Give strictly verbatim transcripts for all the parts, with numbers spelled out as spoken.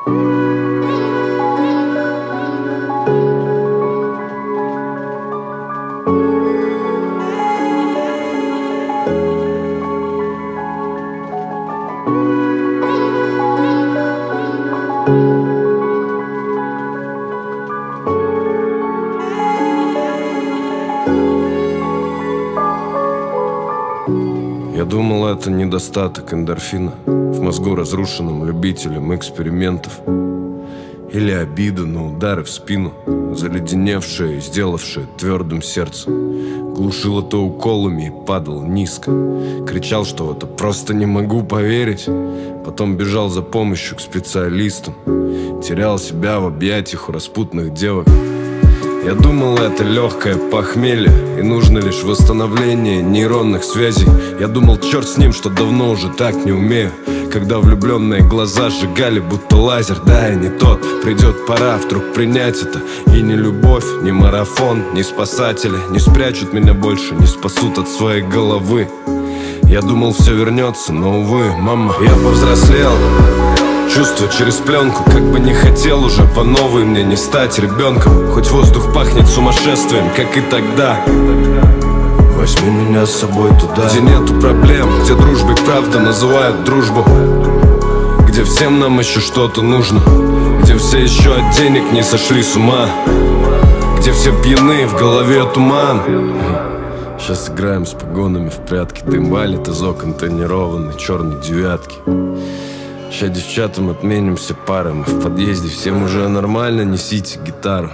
Я думал, это недостаток эндорфина в мозгу, разрушенным любителем экспериментов. Или обида на удары в спину, заледеневшее и сделавшее твердым сердце. Глушил это уколами и падал низко. Кричал, что в это просто не могу поверить. Потом бежал за помощью к специалистам. Терял себя в объятиях у распутных девок. Я думал, это легкое похмелье, и нужно лишь восстановление нейронных связей. Я думал, черт с ним, что давно уже так не умею. Когда влюбленные глаза сжигали, будто лазер. Да, я не тот, придет пора вдруг принять это. И ни любовь, ни марафон, ни спасатели не спрячут меня больше, не спасут от своей головы. Я думал, все вернется, но увы, мама, я повзрослел. Чувство через пленку, как бы не хотел уже по новой мне не стать ребенком. Хоть воздух пахнет сумасшествием, как и тогда. Возьми меня с собой туда, где нету проблем, где дружбой правда называют дружбу, где всем нам еще что-то нужно, где все еще от денег не сошли с ума, где все пьяны, в голове туман. Сейчас играем с погонами в прятки. Дым валит из окон тонированной черной девятки. Ща девчатам отменимся парами. В подъезде всем уже нормально, несите гитару.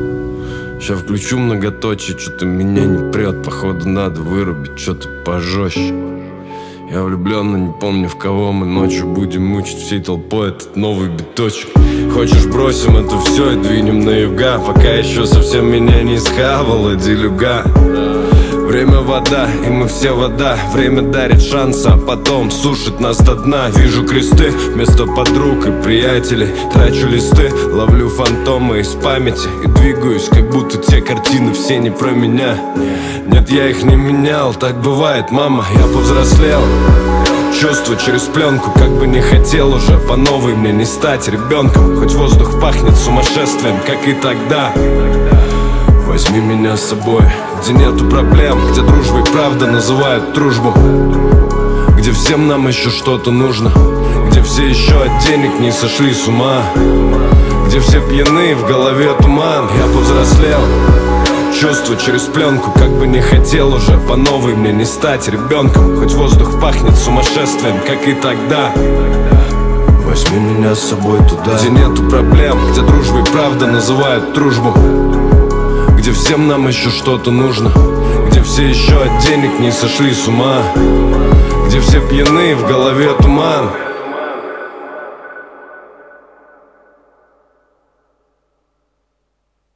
Ща включу многоточие, что-то меня не прет. Походу надо вырубить что-то пожестче. Я влюбленно не помню, в кого мы ночью будем мучить всей толпой этот новый биточек. Хочешь, бросим это все и двинем на юга, пока еще совсем меня не схавала делюга. Время вода, и мы все вода. Время дарит шанс, а потом сушит нас до дна. Вижу кресты вместо подруг и приятелей. Трачу листы, ловлю фантомы из памяти и двигаюсь, как будто те картины все не про меня. Нет, я их не менял, так бывает, мама, я повзрослел. Чувство через пленку, как бы не хотел уже по новой мне не стать ребенком. Хоть воздух пахнет сумасшествием, как и тогда. Возьми меня с собой, где нету проблем, где дружбой правда называют дружбу, где всем нам еще что-то нужно, где все еще от денег не сошли с ума, где все пьяны, в голове туман. Я повзрослел. Чувство через пленку, как бы не хотел уже по новой мне не стать ребенком. Хоть воздух пахнет сумасшествием, как и тогда. Возьми меня с собой туда, где нету проблем, где дружбой правда называют дружбу, где всем нам еще что-то нужно, где все еще от денег не сошли с ума, где все пьяны, в голове туман.